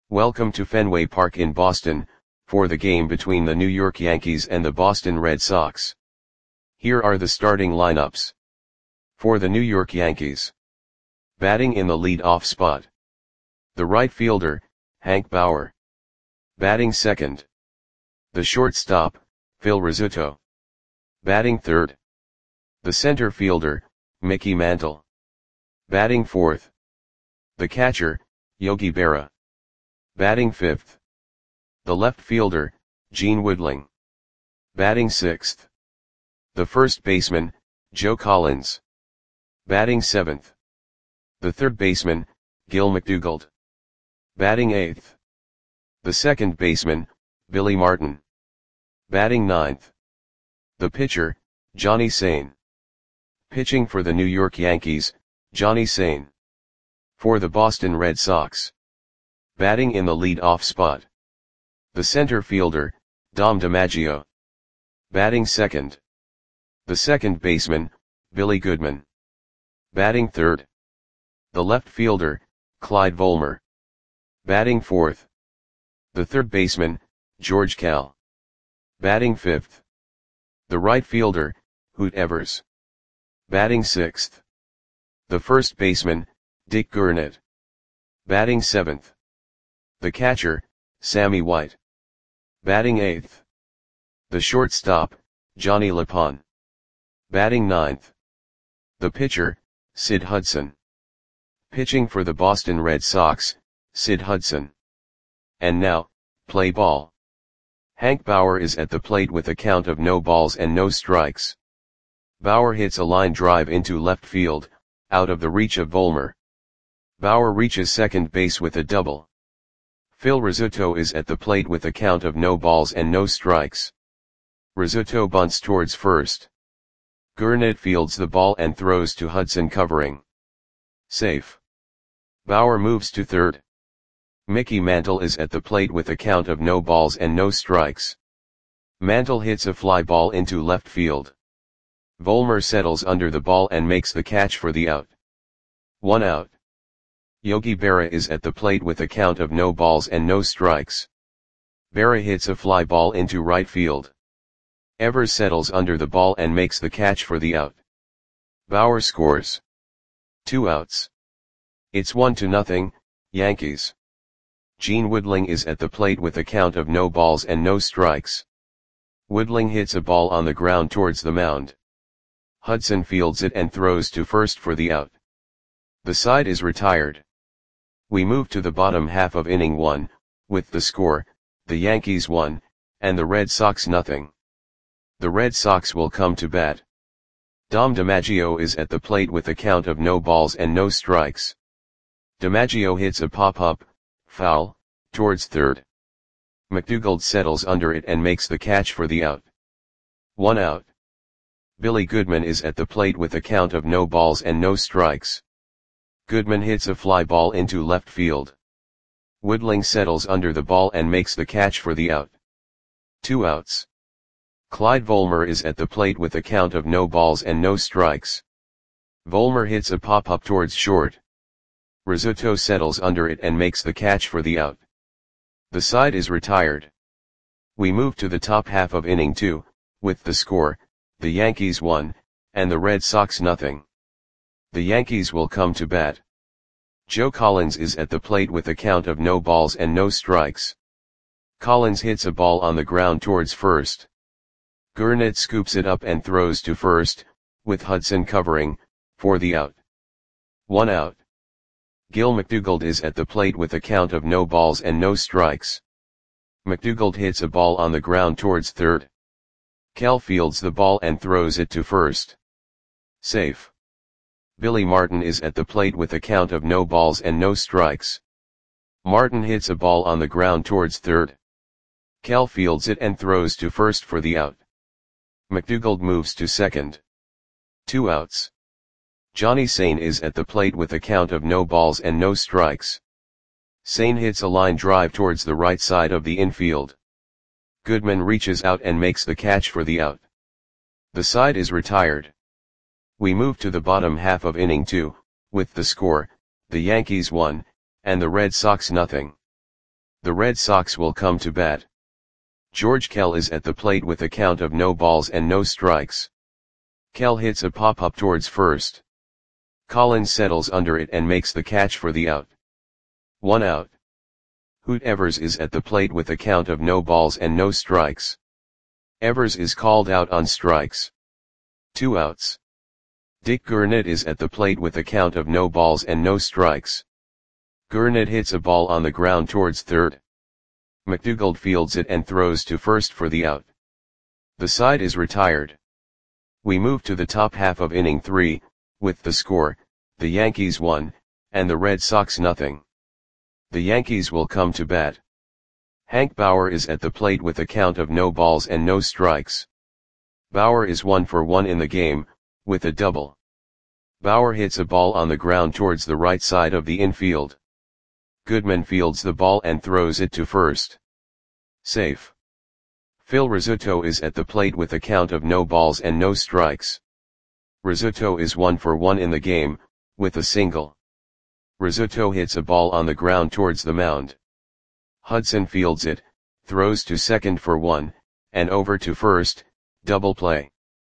Welcome to Fenway Park in Boston, for the game between the New York Yankees and the Boston Red Sox. Here are the starting lineups. For the New York Yankees. Batting in the lead-off spot. The right fielder, Hank Bauer. Batting second. The shortstop, Phil Rizzuto. Batting third. The center fielder, Mickey Mantle. Batting fourth. The catcher, Yogi Berra. Batting fifth. The left fielder, Gene Woodling. Batting sixth. The first baseman, Joe Collins. Batting seventh. The third baseman, Gil McDougald. Batting eighth. The second baseman, Billy Martin. Batting ninth. The pitcher, Johnny Sain. Pitching for the New York Yankees, Johnny Sain. For the Boston Red Sox. Batting in the lead-off spot. The center fielder, Dom DiMaggio. Batting second. The second baseman, Billy Goodman. Batting third. The left fielder, Clyde Volmer. Batting fourth. The third baseman, George Kell. Batting fifth. The right fielder, Hoot Evers. Batting sixth. The first baseman, Dick Gurnett. Batting seventh. The catcher, Sammy White. Batting eighth. The shortstop, Johnny LaPone. Batting ninth. The pitcher, Sid Hudson. Pitching for the Boston Red Sox, Sid Hudson. And now, play ball. Hank Bauer is at the plate with a count of no balls and no strikes. Bauer hits a line drive into left field, out of the reach of Volmer. Bauer reaches second base with a double. Phil Rizzuto is at the plate with a count of no balls and no strikes. Rizzuto bunts towards first. Gurnett fields the ball and throws to Hudson covering. Safe. Bauer moves to third. Mickey Mantle is at the plate with a count of no balls and no strikes. Mantle hits a fly ball into left field. Volmer settles under the ball and makes the catch for the out. 1 out. Yogi Berra is at the plate with a count of no balls and no strikes. Berra hits a fly ball into right field. Evers settles under the ball and makes the catch for the out. Bauer scores. 2 outs. It's 1-0, Yankees. Gene Woodling is at the plate with a count of no balls and no strikes. Woodling hits a ball on the ground towards the mound. Hudson fields it and throws to first for the out. The side is retired. We move to the bottom half of inning 1, with the score, the Yankees 1, and the Red Sox 0. The Red Sox will come to bat. Dom DiMaggio is at the plate with a count of no balls and no strikes. DiMaggio hits a pop-up, foul, towards third. McDougald settles under it and makes the catch for the out. 1 out. Billy Goodman is at the plate with a count of no balls and no strikes. Goodman hits a fly ball into left field. Woodling settles under the ball and makes the catch for the out. 2 outs. Clyde Volmer is at the plate with a count of no balls and no strikes. Volmer hits a pop-up towards short. Rizzuto settles under it and makes the catch for the out. The side is retired. We move to the top half of inning 2, with the score, the Yankees 1, and the Red Sox 0. The Yankees will come to bat. Joe Collins is at the plate with a count of no balls and no strikes. Collins hits a ball on the ground towards first. Gurnett scoops it up and throws to first, with Hudson covering, for the out. 1 out. Gil McDougald is at the plate with a count of no balls and no strikes. McDougald hits a ball on the ground towards third. Kell fields the ball and throws it to first. Safe. Billy Martin is at the plate with a count of no balls and no strikes. Martin hits a ball on the ground towards third. Kell fields it and throws to first for the out. McDougald moves to second. 2 outs. Johnny Sain is at the plate with a count of no balls and no strikes. Sain hits a line drive towards the right side of the infield. Goodman reaches out and makes the catch for the out. The side is retired. We move to the bottom half of inning 2, with the score, the Yankees 1, and the Red Sox 0. The Red Sox will come to bat. George Kell is at the plate with a count of no balls and no strikes. Kell hits a pop-up towards first. Collins settles under it and makes the catch for the out. 1 out. Hoot Evers is at the plate with a count of no balls and no strikes. Evers is called out on strikes. 2 outs. Dick Gurnett is at the plate with a count of no balls and no strikes. Gurnett hits a ball on the ground towards third. McDougald fields it and throws to first for the out. The side is retired. We move to the top half of inning 3, with the score, the Yankees 1, and the Red Sox nothing. The Yankees will come to bat. Hank Bauer is at the plate with a count of no balls and no strikes. Bauer is 1 for 1 in the game, with a double. Bauer hits a ball on the ground towards the right side of the infield. Goodman fields the ball and throws it to first. Safe. Phil Rizzuto is at the plate with a count of no balls and no strikes. Rizzuto is 1 for 1 in the game, with a single. Rizzuto hits a ball on the ground towards the mound. Hudson fields it, throws to second for 1, and over to first, double play.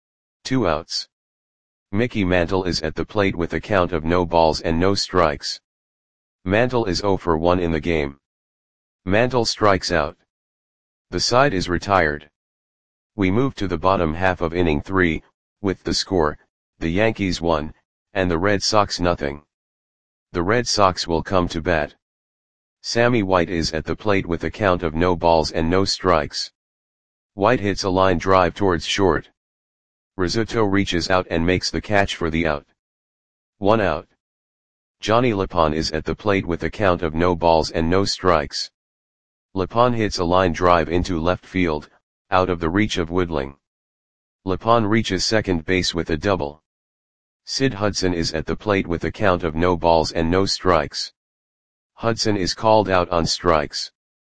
2 outs. Mickey Mantle is at the plate with a count of no balls and no strikes. Mantle is 0 for 1 in the game. Mantle strikes out. The side is retired. We move to the bottom half of inning 3, with the score, the Yankees 1, and the Red Sox nothing. The Red Sox will come to bat. Sammy White is at the plate with a count of no balls and no strikes. White hits a line drive towards short. Rizzuto reaches out and makes the catch for the out. 1 out. Johnny Lapon is at the plate with a count of no balls and no strikes. Lapon hits a line drive into left field, out of the reach of Woodling. Lapon reaches second base with a double. Sid Hudson is at the plate with a count of no balls and no strikes. Hudson is called out on strikes.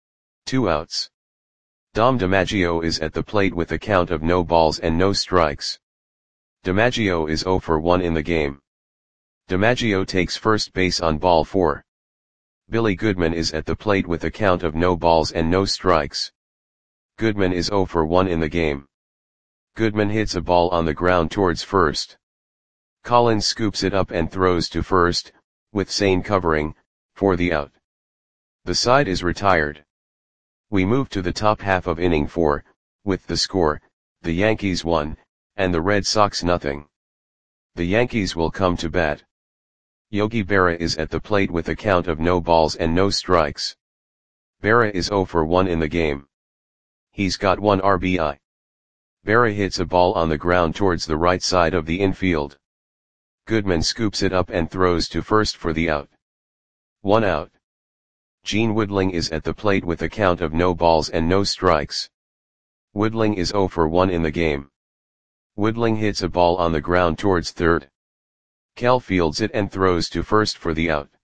2 outs. Dom DiMaggio is at the plate with a count of no balls and no strikes. DiMaggio is 0 for 1 in the game. DiMaggio takes first base on ball 4. Billy Goodman is at the plate with a count of no balls and no strikes. Goodman is 0 for 1 in the game. Goodman hits a ball on the ground towards first. Collins scoops it up and throws to first, with Sane covering, for the out. The side is retired. We move to the top half of inning 4, with the score, the Yankees 1, and the Red Sox nothing. The Yankees will come to bat. Yogi Berra is at the plate with a count of no balls and no strikes. Berra is 0 for 1 in the game. He's got 1 RBI. Berra hits a ball on the ground towards the right side of the infield. Goodman scoops it up and throws to first for the out. 1 out. Gene Woodling is at the plate with a count of no balls and no strikes. Woodling is 0 for 1 in the game. Woodling hits a ball on the ground towards third. Kell fields it and throws to first for the out.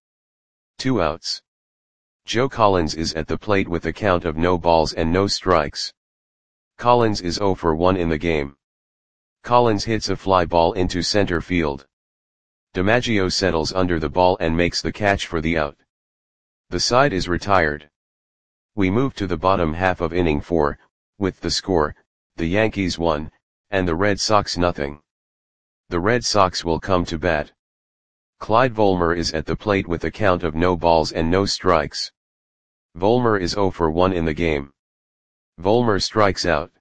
2 outs. Joe Collins is at the plate with a count of no balls and no strikes. Collins is 0 for 1 in the game. Collins hits a fly ball into center field. DiMaggio settles under the ball and makes the catch for the out. The side is retired. We move to the bottom half of inning 4, with the score, the Yankees 1, and the Red Sox nothing. The Red Sox will come to bat. Clyde Volmer is at the plate with a count of no balls and no strikes. Volmer is 0 for 1 in the game. Volmer strikes out.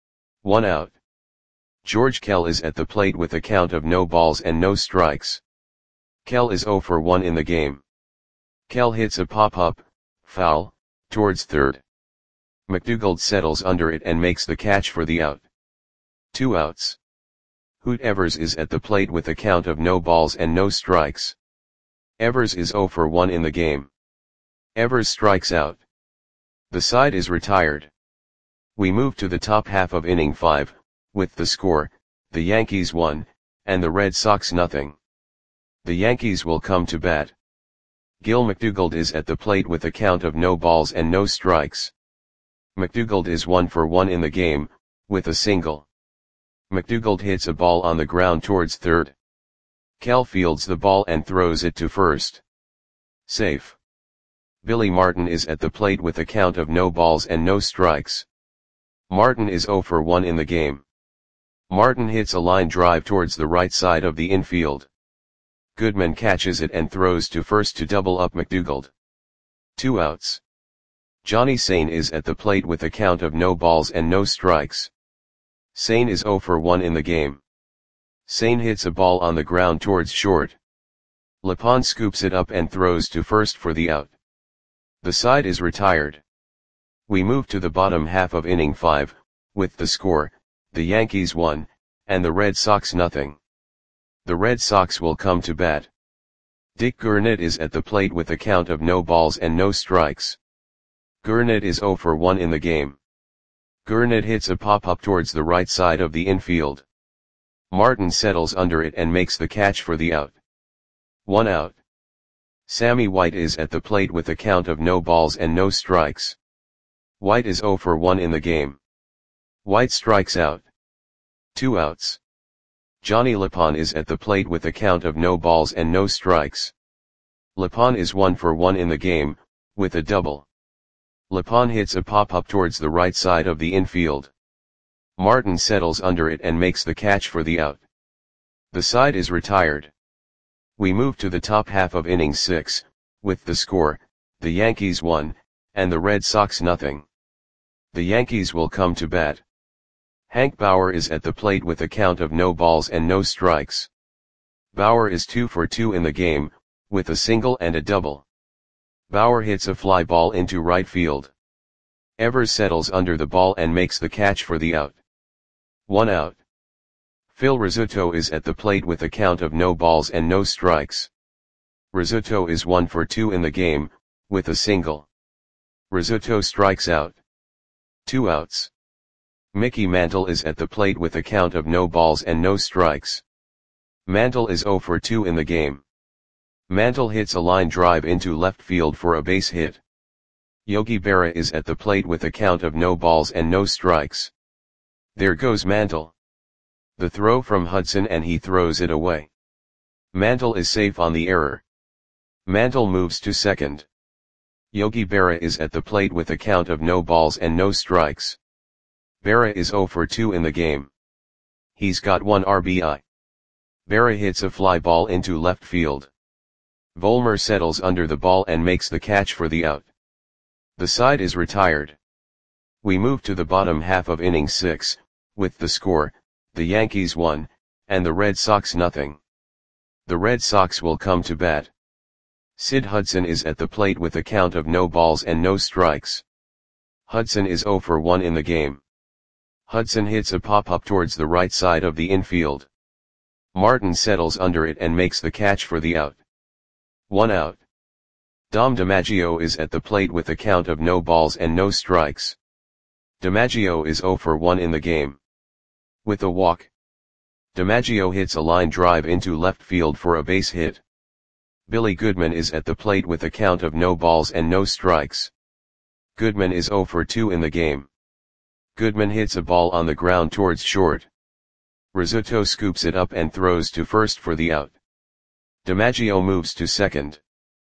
1 out. George Kell is at the plate with a count of no balls and no strikes. Kell is 0 for 1 in the game. Kell hits a pop-up, foul, towards third. McDougald settles under it and makes the catch for the out. 2 outs. Hoot Evers is at the plate with a count of no balls and no strikes. Evers is 0 for 1 in the game. Evers strikes out. The side is retired. We move to the top half of inning 5, with the score, the Yankees 1, and the Red Sox nothing. The Yankees will come to bat. Gil McDougald is at the plate with a count of no balls and no strikes. McDougald is 1 for 1 in the game, with a single. McDougald hits a ball on the ground towards third. Kell fields the ball and throws it to first. Safe. Billy Martin is at the plate with a count of no balls and no strikes. Martin is 0 for 1 in the game. Martin hits a line drive towards the right side of the infield. Goodman catches it and throws to first to double up McDougald. 2 outs. Johnny Sain is at the plate with a count of no balls and no strikes. Sain is 0 for 1 in the game. Sain hits a ball on the ground towards short. Lepon scoops it up and throws to first for the out. The side is retired. We move to the bottom half of inning 5, with the score, the Yankees 1, and the Red Sox nothing. The Red Sox will come to bat. Dick Gurnett is at the plate with a count of no balls and no strikes. Gurnett is 0 for 1 in the game. Gurnett hits a pop-up towards the right side of the infield. Martin settles under it and makes the catch for the out. 1 out. Sammy White is at the plate with a count of no balls and no strikes. White is 0 for 1 in the game. White strikes out. 2 outs. Johnny Lepon is at the plate with a count of no balls and no strikes. Lepon is 1 for 1 in the game, with a double. Lepon hits a pop-up towards the right side of the infield. Martin settles under it and makes the catch for the out. The side is retired. We move to the top half of inning 6, with the score, the Yankees 1, and the Red Sox nothing. The Yankees will come to bat. Hank Bauer is at the plate with a count of no balls and no strikes. Bauer is 2 for 2 in the game, with a single and a double. Bauer hits a fly ball into right field. Evers settles under the ball and makes the catch for the out. 1 out. Phil Rizzuto is at the plate with a count of no balls and no strikes. Rizzuto is 1 for 2 in the game, with a single. Rizzuto strikes out. 2 outs. Mickey Mantle is at the plate with a count of no balls and no strikes. Mantle is 0 for 2 in the game. Mantle hits a line drive into left field for a base hit. Yogi Berra is at the plate with a count of no balls and no strikes. There goes Mantle. The throw from Hudson and he throws it away. Mantle is safe on the error. Mantle moves to second. Yogi Berra is at the plate with a count of no balls and no strikes. Berra is 0 for 2 in the game. He's got 1 RBI. Berra hits a fly ball into left field. Volmer settles under the ball and makes the catch for the out. The side is retired. We move to the bottom half of inning 6, with the score, the Yankees 1, and the Red Sox nothing. The Red Sox will come to bat. Sid Hudson is at the plate with a count of no balls and no strikes. Hudson is 0 for 1 in the game. Hudson hits a pop-up towards the right side of the infield. Martin settles under it and makes the catch for the out. 1 out. Dom DiMaggio is at the plate with a count of no balls and no strikes. DiMaggio is 0 for 1 in the game. With a walk. DiMaggio hits a line drive into left field for a base hit. Billy Goodman is at the plate with a count of no balls and no strikes. Goodman is 0 for 2 in the game. Goodman hits a ball on the ground towards short. Rizzuto scoops it up and throws to first for the out. DiMaggio moves to second.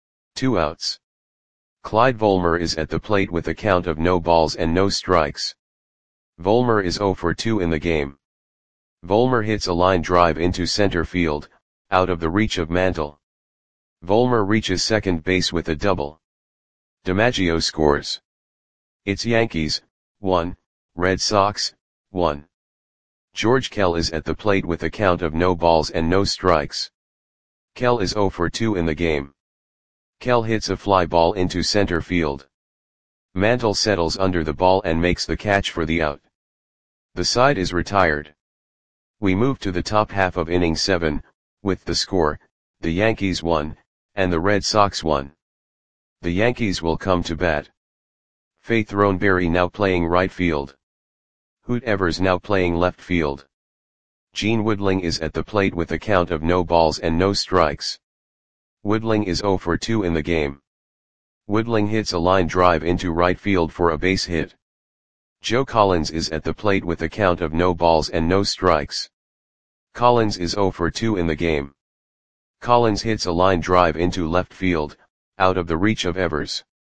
2 outs. Clyde Volmer is at the plate with a count of no balls and no strikes. Volmer is 0 for 2 in the game. Volmer hits a line drive into center field, out of the reach of Mantle. Volmer reaches second base with a double. DiMaggio scores. It's Yankees, 1, Red Sox, 1. George Kell is at the plate with a count of no balls and no strikes. Kell is 0 for 2 in the game. Kell hits a fly ball into center field. Mantle settles under the ball and makes the catch for the out. The side is retired. We move to the top half of inning 7, with the score, the Yankees 1, and the Red Sox 1. The Yankees will come to bat. Faith Throneberry now playing right field. Hoot Evers now playing left field. Gene Woodling is at the plate with a count of no balls and no strikes. Woodling is 0 for 2 in the game. Woodling hits a line drive into right field for a base hit. Joe Collins is at the plate with a count of no balls and no strikes. Collins is 0 for 2 in the game. Collins hits a line drive into left field, out of the reach of Evers.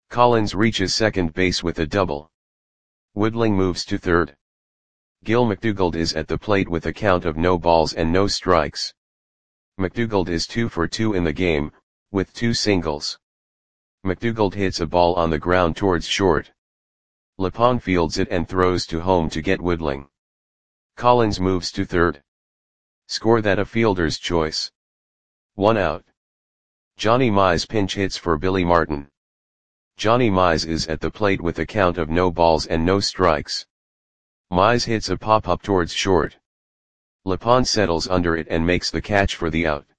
Collins reaches second base with a double. Woodling moves to third. Gil McDougald is at the plate with a count of no balls and no strikes. McDougald is 2 for 2 in the game, with 2 singles. McDougald hits a ball on the ground towards short. Lepon fields it and throws to home to get Woodling. Collins moves to third. Score that a fielder's choice. 1 out. Johnny Mize pinch hits for Billy Martin. Johnny Mize is at the plate with a count of no balls and no strikes. Mize hits a pop-up towards short. Lepon settles under it and makes the catch for the out.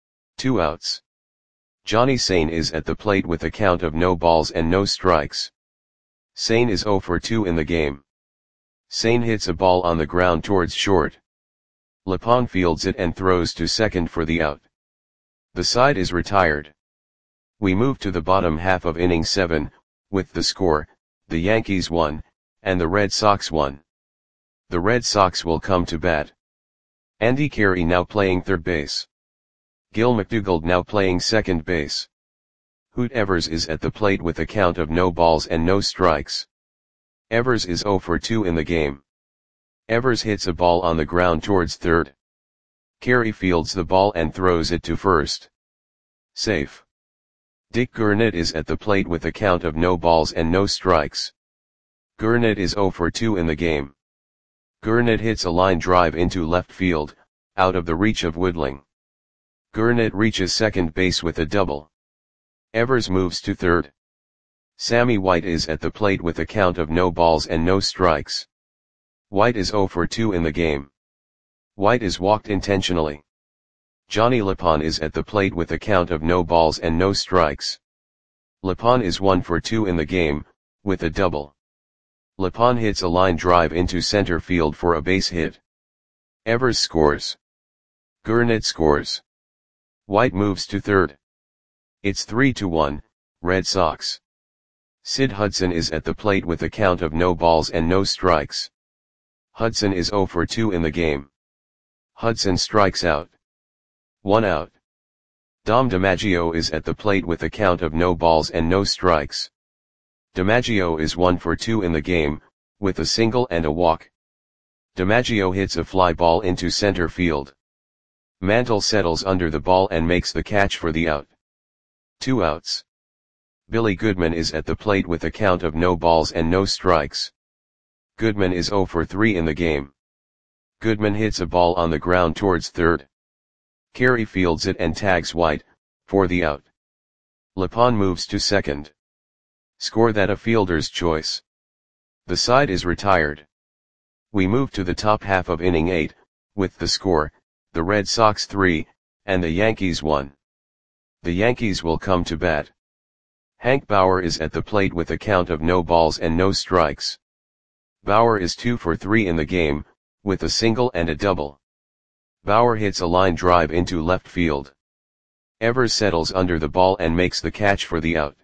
2 outs. Johnny Sane is at the plate with a count of no balls and no strikes. Sane is 0 for 2 in the game. Sane hits a ball on the ground towards short. Lepon fields it and throws to second for the out. The side is retired. We move to the bottom half of inning 7, with the score, the Yankees 1, and the Red Sox 1. The Red Sox will come to bat. Andy Carey now playing third base. Gil McDougald now playing second base. Hoot Evers is at the plate with a count of no balls and no strikes. Evers is 0 for 2 in the game. Evers hits a ball on the ground towards third. Carey fields the ball and throws it to first. Safe. Dick Gurnett is at the plate with a count of no balls and no strikes. Gurnett is 0 for 2 in the game. Gurnett hits a line drive into left field, out of the reach of Woodling. Gurnett reaches second base with a double. Evers moves to third. Sammy White is at the plate with a count of no balls and no strikes. White is 0 for 2 in the game. White is walked intentionally. Johnny Lepon is at the plate with a count of no balls and no strikes. Lepon is 1 for 2 in the game, with a double. Lepon hits a line drive into center field for a base hit. Evers scores. Gurnett scores. White moves to third. It's 3-1, Red Sox. Sid Hudson is at the plate with a count of no balls and no strikes. Hudson is 0 for 2 in the game. Hudson strikes out. 1 out. Dom DiMaggio is at the plate with a count of no balls and no strikes. DiMaggio is 1 for 2 in the game, with a single and a walk. DiMaggio hits a fly ball into center field. Mantle settles under the ball and makes the catch for the out. 2 outs. Billy Goodman is at the plate with a count of no balls and no strikes. Goodman is 0 for 3 in the game. Goodman hits a ball on the ground towards third. Carey fields it and tags White, for the out. Lepon moves to second. Score that a fielder's choice. The side is retired. We move to the top half of inning 8, with the score, the Red Sox 3, and the Yankees 1. The Yankees will come to bat. Hank Bauer is at the plate with a count of no balls and no strikes. Bauer is 2 for 3 in the game, with a single and a double. Bauer hits a line drive into left field. Evers settles under the ball and makes the catch for the out.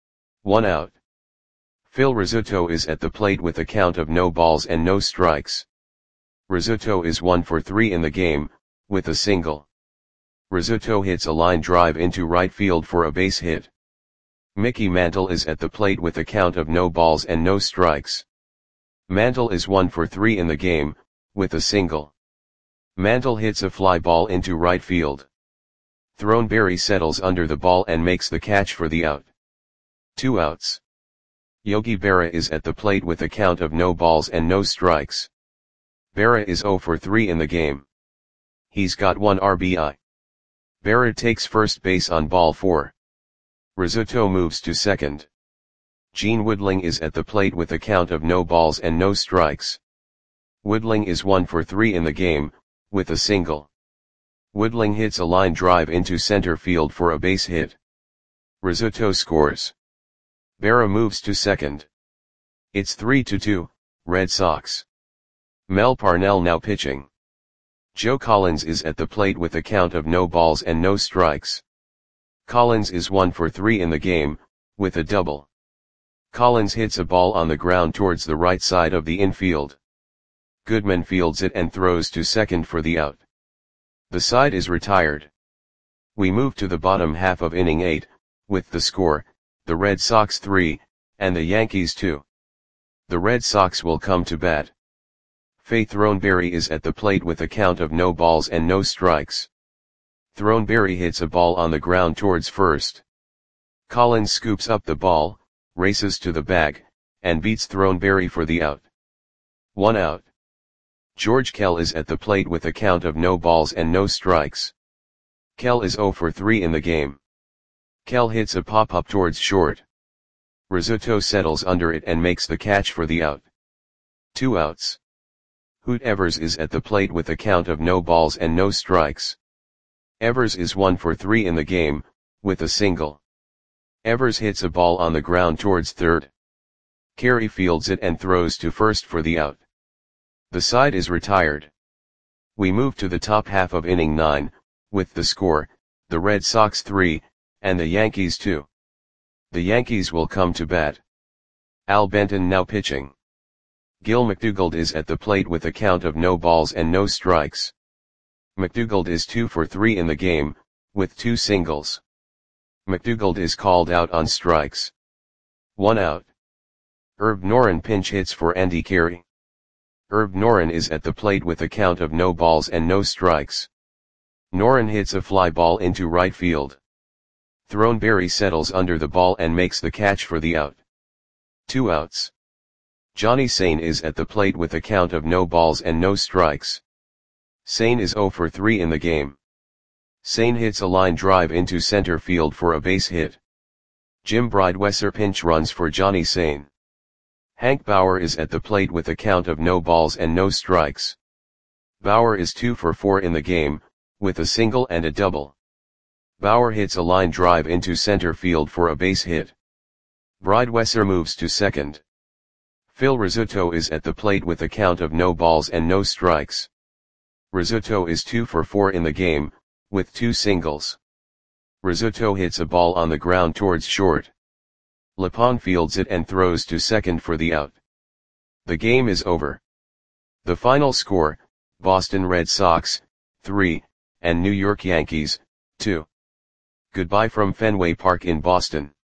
1 out. Phil Rizzuto is at the plate with a count of no balls and no strikes. Rizzuto is 1 for 3 in the game, with a single. Rizzuto hits a line drive into right field for a base hit. Mickey Mantle is at the plate with a count of no balls and no strikes. Mantle is 1 for 3 in the game, with a single. Mantle hits a fly ball into right field. Throneberry settles under the ball and makes the catch for the out. 2 outs. Yogi Berra is at the plate with a count of no balls and no strikes. Berra is 0 for 3 in the game. He's got 1 RBI. Berra takes first base on ball 4. Rizzuto moves to second. Gene Woodling is at the plate with a count of no balls and no strikes. Woodling is 1 for 3 in the game, with a single. Woodling hits a line drive into center field for a base hit. Rizzuto scores. Berra moves to second. It's 3-2, Red Sox. Mel Parnell now pitching. Joe Collins is at the plate with a count of no balls and no strikes. Collins is 1 for 3 in the game, with a double. Collins hits a ball on the ground towards the right side of the infield. Goodman fields it and throws to second for the out. The side is retired. We move to the bottom half of inning 8, with the score, the Red Sox 3, and the Yankees 2. The Red Sox will come to bat. Faith Throneberry is at the plate with a count of no balls and no strikes. Throneberry hits a ball on the ground towards first. Collins scoops up the ball, races to the bag, and beats Throneberry for the out. 1 out. George Kell is at the plate with a count of no balls and no strikes. Kell is 0 for 3 in the game. Kell hits a pop-up towards short. Rizzuto settles under it and makes the catch for the out. 2 outs. Hoot Evers is at the plate with a count of no balls and no strikes. Evers is 1 for 3 in the game, with a single. Evers hits a ball on the ground towards third. Carey fields it and throws to first for the out. The side is retired. We move to the top half of inning 9, with the score, the Red Sox 3, and the Yankees 2. The Yankees will come to bat. Al Benton now pitching. Gil McDougald is at the plate with a count of no balls and no strikes. McDougald is 2 for 3 in the game, with 2 singles. McDougald is called out on strikes. 1 out. Herb Noren pinch hits for Andy Carey. Herb Noren is at the plate with a count of no balls and no strikes. Noren hits a fly ball into right field. Throneberry settles under the ball and makes the catch for the out. 2 outs. Johnny Sain is at the plate with a count of no balls and no strikes. Sain is 0 for 3 in the game. Sain hits a line drive into center field for a base hit. Jim Bridewesser pinch runs for Johnny Sain. Hank Bauer is at the plate with a count of no balls and no strikes. Bauer is 2 for 4 in the game, with a single and a double. Bauer hits a line drive into center field for a base hit. Bridewesser moves to second. Phil Rizzuto is at the plate with a count of no balls and no strikes. Rizzuto is 2 for 4 in the game, with 2 singles. Rizzuto hits a ball on the ground towards short. Lapon fields it and throws to second for the out. The game is over. The final score, Boston Red Sox, 3, and New York Yankees, 2. Goodbye from Fenway Park in Boston.